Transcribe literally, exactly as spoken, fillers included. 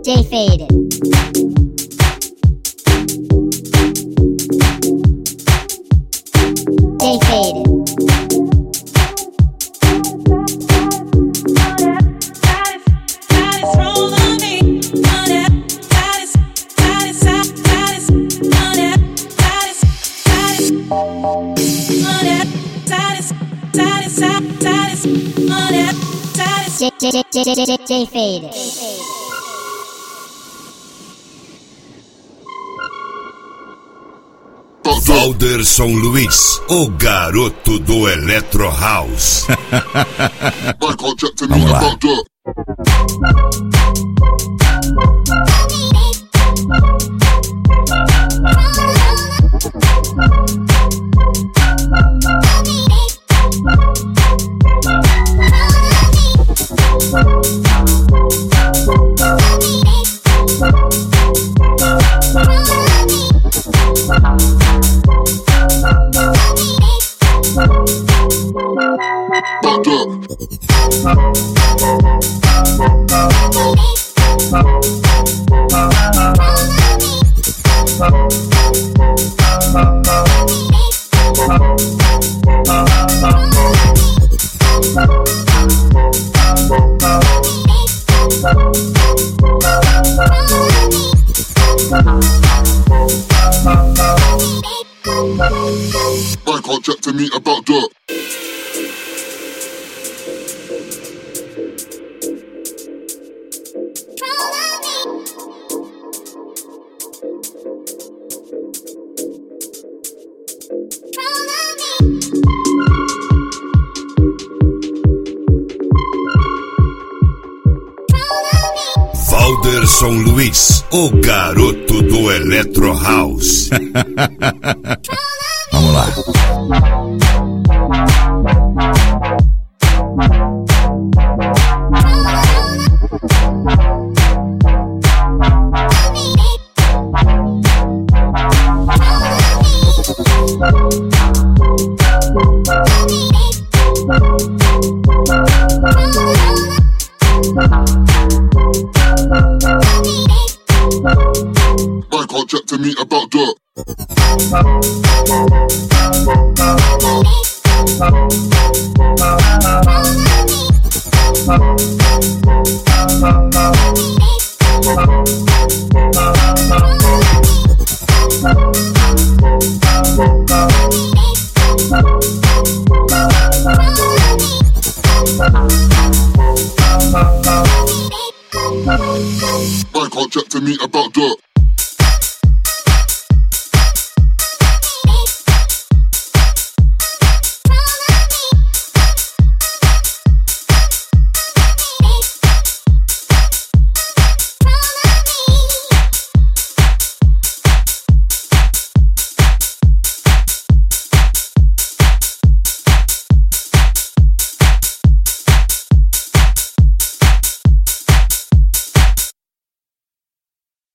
J Faded. J Faded. J J J J J J Faded. Valderson Luiz, o garoto do Electro House. Vamos lá. I can't chat to me about that. Valderson Luiz, o garoto do Electro House. Vamos lá. I can't chat to me about that. I can't chat to me about that.